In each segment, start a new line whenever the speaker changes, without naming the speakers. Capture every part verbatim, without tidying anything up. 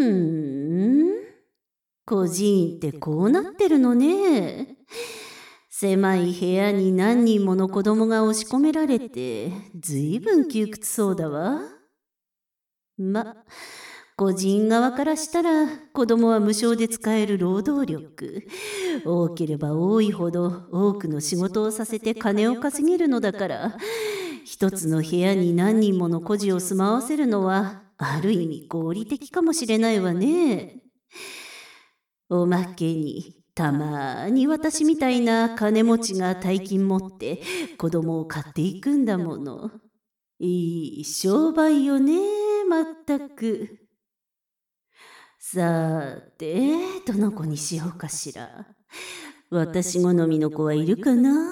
ーん。孤児院ってこうなってるのね。狭い部屋に何人もの子供が押し込められて、ずいぶん窮屈そうだわ。ま、個人側からしたら子供は無償で使える労働力。多ければ多いほど多くの仕事をさせて金を稼げるのだから、一つの部屋に何人もの孤児を住まわせるのはある意味合理的かもしれないわね。おまけにたまに私みたいな金持ちが大金持って子供を買っていくんだもの。いい商売よね、まったく。さーて、どの子にしようかしら。私好みの子はいるかな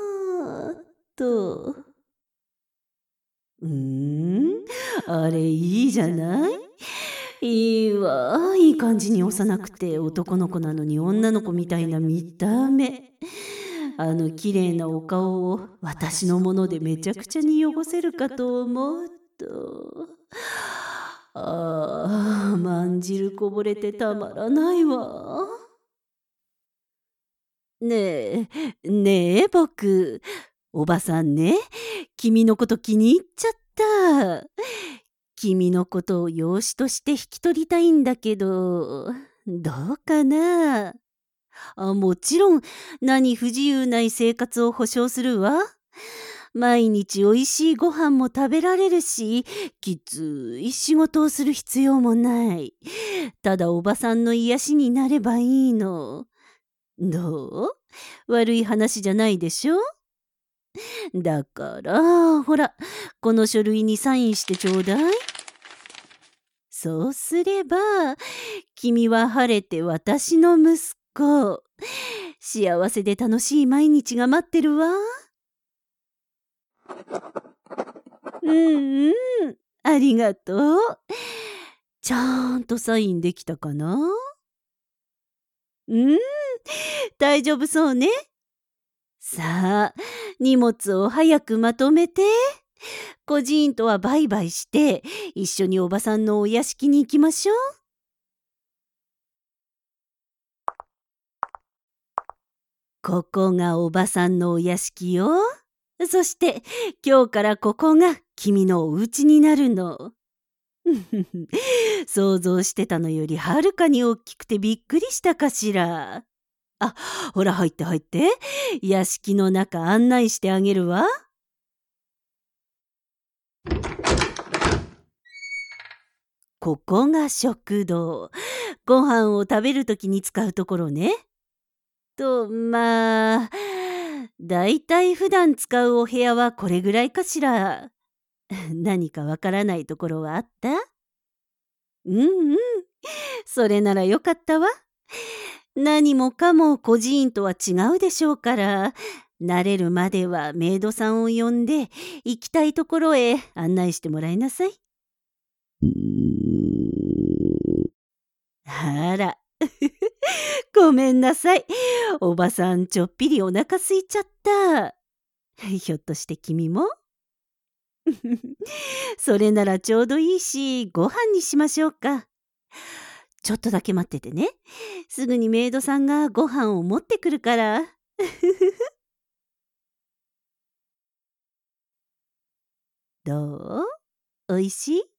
と。うーん、あれいいじゃない？いいわ、いい感じに幼くて男の子なのに女の子みたいな見た目。あの綺麗なお顔を私のものでめちゃくちゃに汚せるかと思うと。ああ、まんじるこぼれてたまらないわ。ねえ、ねえ僕、おばさんね、君のこと気に入っちゃった。君のことを養子として引き取りたいんだけど、どうかな。あ、もちろん何不自由ない生活を保証するわ。毎日おいしいご飯も食べられるし、きつい仕事をする必要もない。ただおばさんの癒しになればいいの。どう？悪い話じゃないでしょ？だから、ほら、この書類にサインしてちょうだい。そうすれば、君は晴れて私の息子。幸せで楽しい毎日が待ってるわ。うんうん、ありがとう。ちゃんとサインできたかな？うん、大丈夫そうね。さあ、荷物を早くまとめて。孤児院とはバイバイして、一緒におばさんのお屋敷に行きましょう。ここがおばさんのお屋敷よ。そして今日からここが君のお家になるの。想像してたのよりはるかに大きくてびっくりしたかしら。あ、ほら入って入って。屋敷の中案内してあげるわ。ここが食堂。ご飯を食べるときに使うところね。と、まあ、だいたい普段使うお部屋はこれぐらいかしら。何かわからないところはあった？うんうん。それならよかったわ。何もかも孤児院とは違うでしょうから、慣れるまではメイドさんを呼んで、行きたいところへ案内してもらいなさい。あら。ごめんなさい。おばさんちょっぴりお腹空いちゃった。ひょっとして君も？それならちょうどいいし、ご飯にしましょうか。ちょっとだけ待っててね。すぐにメイドさんがご飯を持ってくるから。どう？おいしい？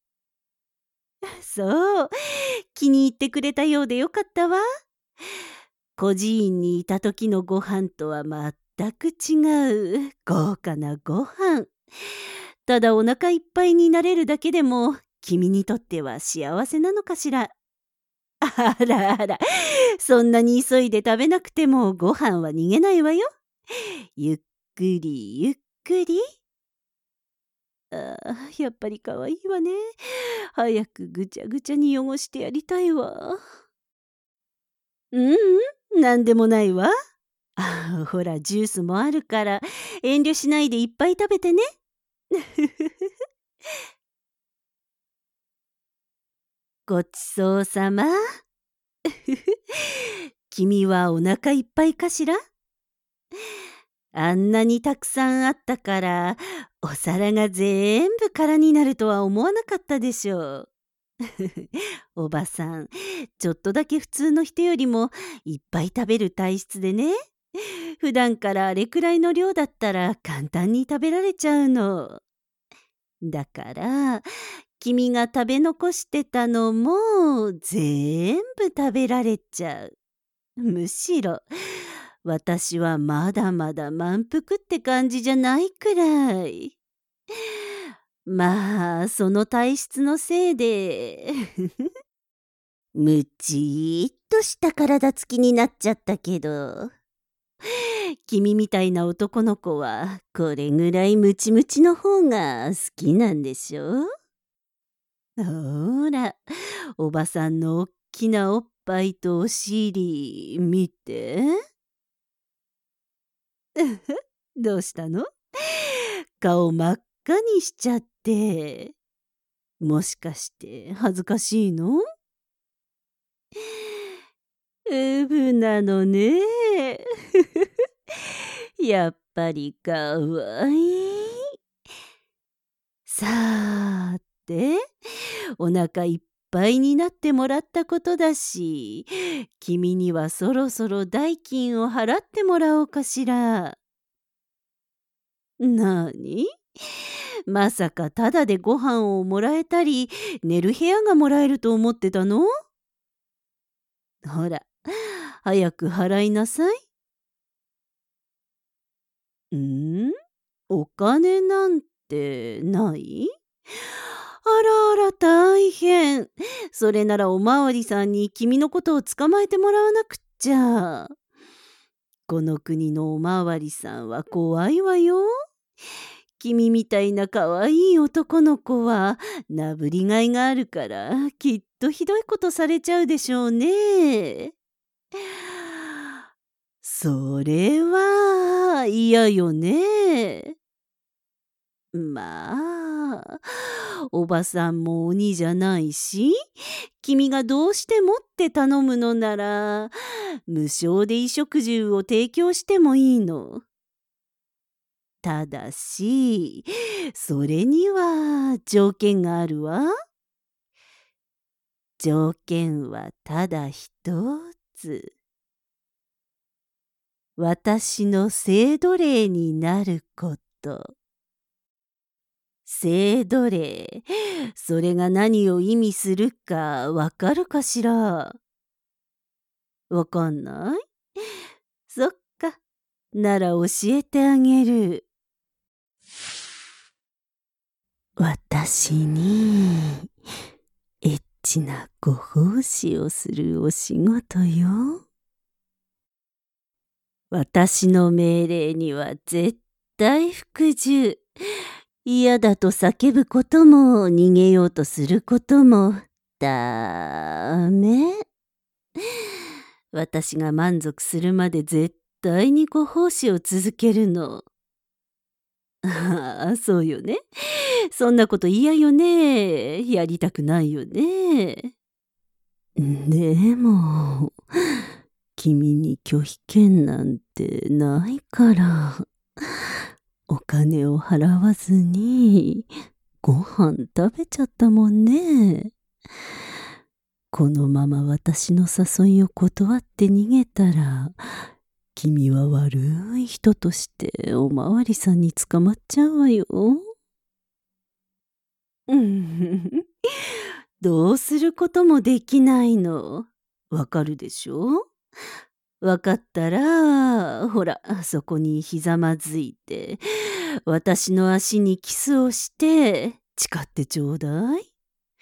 そう。気に入ってくれたようでよかったわ。孤児院にいた時のご飯とは全く違う豪華なご飯。ただお腹いっぱいになれるだけでも君にとっては幸せなのかしら。あらあら、そんなに急いで食べなくてもご飯は逃げないわよ。ゆっくりゆっくり。あー、やっぱり可愛いわね。早くぐちゃぐちゃに汚してやりたいわ。ううん、なんでもないわ。あ、ほらジュースもあるから遠慮しないでいっぱい食べてね。ごちそうさま。君はお腹いっぱいかしら？あんなにたくさんあったからお皿がぜんぶ空になるとは思わなかったでしょう。 おばさん、ちょっとだけ普通の人よりもいっぱい食べる体質でね。普段からあれくらいの量だったら簡単に食べられちゃうの。だから、君が食べ残してたのも全部食べられちゃう。むしろ、私はまだまだ満腹って感じじゃないくらい。まあ、その体質のせいで、むちーっとした体つきになっちゃったけど、君みたいな男の子はこれぐらいムチムチの方が好きなんでしょ？ほら、おばさんのおっきなおっぱいとお尻見て。どうしたの？顔真っ赤にしちゃって。もしかして恥ずかしいの？ウブなのね。やっぱりかわいい。さーて、お腹いっぱいになってもらったことだし、君にはそろそろ代金を払ってもらおうかしら。なに？まさかタダでご飯をもらえたり、寝る部屋がもらえると思ってたの？ほら、早く払いなさい。ん？お金なんてない？あらあら大変。それならおまわりさんに君のことを捕まえてもらわなくっちゃ。この国のおまわりさんは怖いわよ。君みたいな可愛い男の子はなぶりがいがあるからきっとひどいことされちゃうでしょうね。それは嫌よね。まあ、おばさんも鬼じゃないし、君がどうしてもって頼むのなら、無償で衣食住を提供してもいいの。ただし、それには条件があるわ。条件はただ一つ。私の性奴隷になること。性奴隷、それが何を意味するかわかるかしら？わかんない？そっか。なら教えてあげる。私にエッチなご奉仕をするお仕事よ。私の命令には絶対服従。嫌だと叫ぶことも逃げようとすることもダメ。私が満足するまで絶対にご奉仕を続けるの。ああ、そうよね。そんなこと嫌よね。やりたくないよね。でも、君に拒否権なんてないから、お金を払わずにご飯食べちゃったもんね。このまま私の誘いを断って逃げたら、君は悪い人としておまわりさんに捕まっちゃうわよ。うん、どうすることもできないの。わかるでしょ？わかったら、ほら、そこにひざまずいて、私の足にキスをして誓ってちょうだい。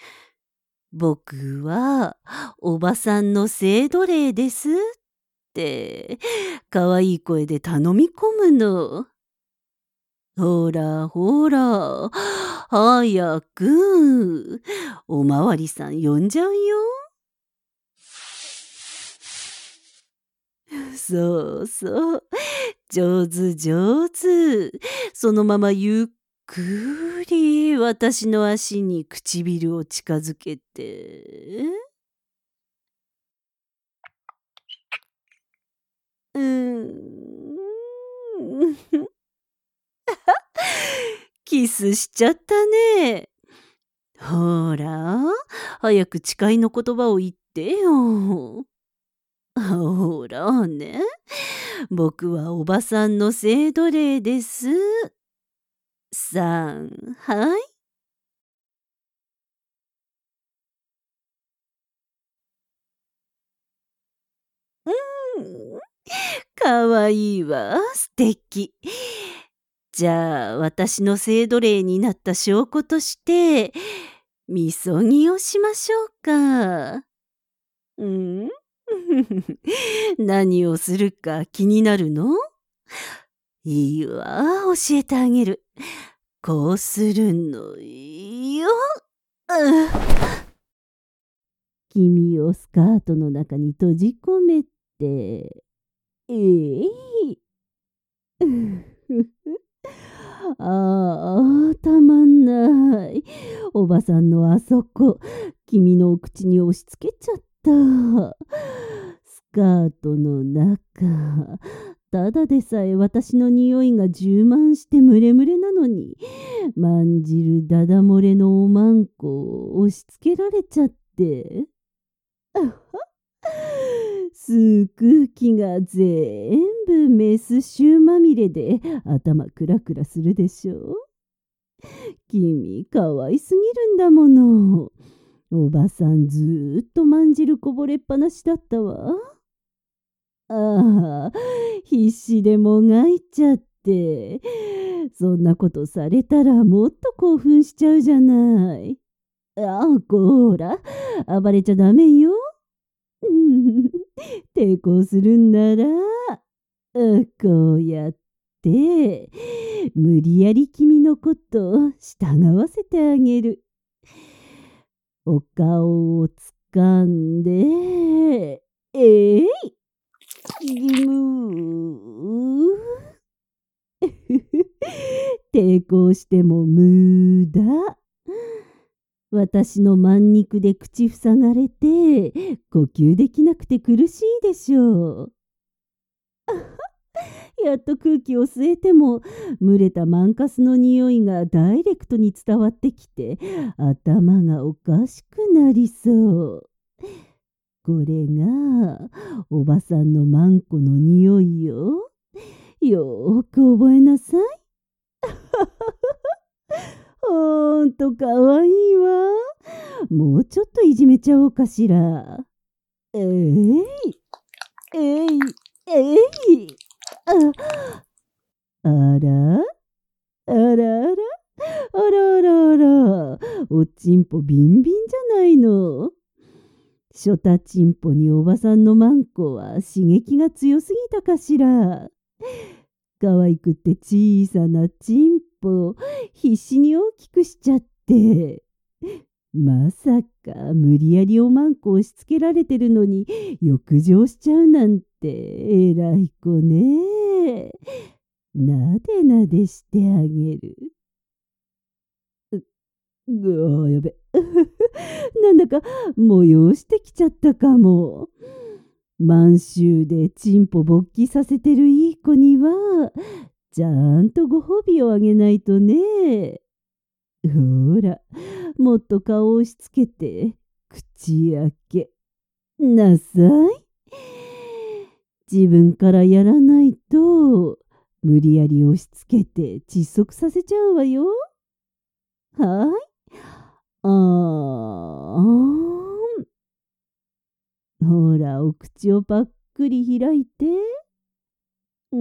僕はおばさんの性奴隷ですって可愛い声で頼み込むの。ほらほら、早くおまわりさん呼んじゃうよ。そうそう、上手上手。そのままゆっくり私の足に唇を近づけて。うーん。キスしちゃったね。 ほら、早く誓いの言葉を言ってよ。ほらね、僕はおばさんの性奴隷です。さん、はい。うん、かわいいわ、素敵。じゃあ、私の性奴隷になった証拠として、みそぎをしましょうか。うん？何をするか気になるの？いいわ、教えてあげる。こうするのよ。うん君をスカートの中に閉じ込めて、えい、ああ、たまんない。おばさんのあそこ、君のお口に押し付けちゃった。スカートの中、ただでさえ私の匂いが充満してムレムレなのに、まんじるダダ漏れのおまんこを押し付けられちゃって。吸う空気が全部メス臭まみれで頭クラクラするでしょ。君かわいすぎるんだもの。おばさんずーっとまんじるこぼれっぱなしだったわ。ああ、必死でもがいちゃって。そんなことされたらもっと興奮しちゃうじゃない。ああ、こーら、暴れちゃダメよ。抵抗するんなら、うこうやって、無理やり君のことを従わせてあげる。お顔をつかんで、えい、ぎむー。抵抗しても無駄。私のまん肉で口塞がれて、呼吸できなくて苦しいでしょう。やっと空気を吸えても、蒸れたマンカスの匂いがダイレクトに伝わってきて、頭がおかしくなりそう。これが、おばさんのマンコの匂いよ。よーく覚えなさい。ほんとかわいいわ。もうちょっといじめちゃおうかしら。えい、えい、えい。あ、あらあらあらあらあらあら、おちんぽビンビンじゃないの。ショタチンポにおばさんのマンコは刺激が強すぎたかしら。可愛くて小さなチンポ必死に大きくしちゃって。まさか無理やりおまんこ押し付けられてるのに浴場しちゃうなんてえらい子ね。なでなでしてあげる。うわ、やべ。なんだか催してきちゃったかも。満州でチンポ勃起させてるいい子には、ちゃんとご褒美をあげないとね。ほら、もっと顔を押し付けて、口開けなさい。自分からやらないと、無理やり押し付けて窒息させちゃうわよ。はい。あーん。ほら、お口をぱっくり開いて。うん、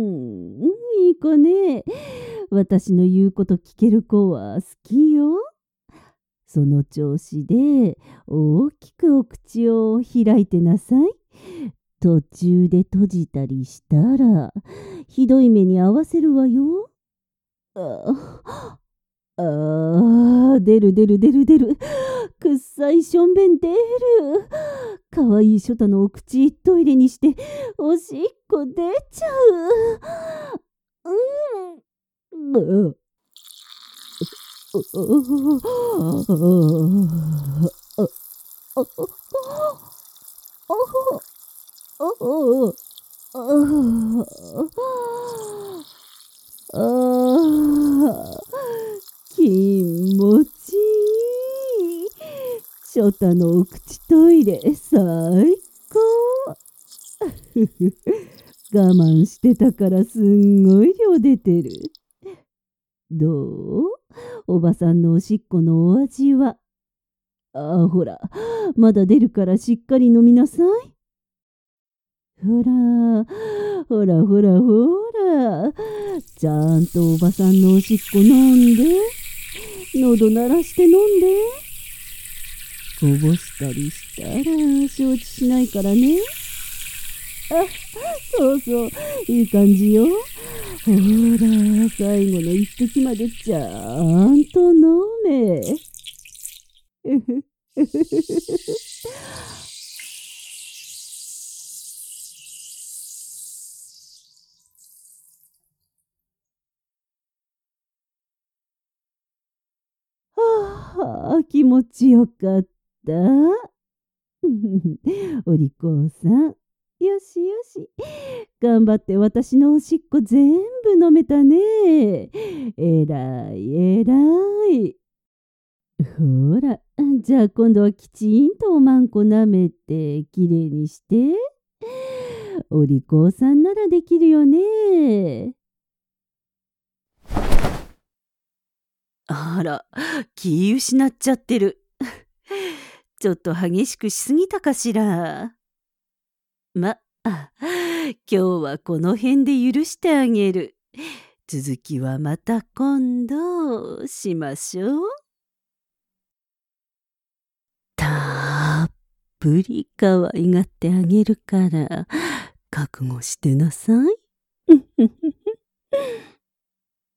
いい子ね。私の言うこと聞ける子は好きよ。その調子で大きくお口を開いてなさい。途中で閉じたりしたらひどい目に遭わせるわよ。ああー、出る出る出る出る。くっさいしょんべん出る。かわいいショタのお口トイレにしておしっこ出ちゃう。うん。うああ、気持ちいい。 ショタのお口トイレ、最高。我慢してたからすんごい量出てる。どう？おばさんのおしっこのお味は。ああ、ほら、まだ出るからしっかり飲みなさい。ほら、ほらほらほら、ちゃんとおばさんのおしっこ飲んで、喉鳴らして飲んで。こぼしたりしたら承知しないからね。あ、そうそう、いい感じよ。ほら、最後の一滴までちゃんと飲め。はあ、気持ちよかった。お利口さん。よしよし。頑張って私のおしっこ全部飲めたね。えらいえらい。ほら、じゃあ今度はきちんとおまんこ舐めてきれいにして。お利口さんならできるよね。あら、気失っちゃってる。ちょっと激しくしすぎたかしら。ま、あ、今日はこの辺で許してあげる。続きはまた今度しましょう。たっぷり可愛がってあげるから覚悟してなさい。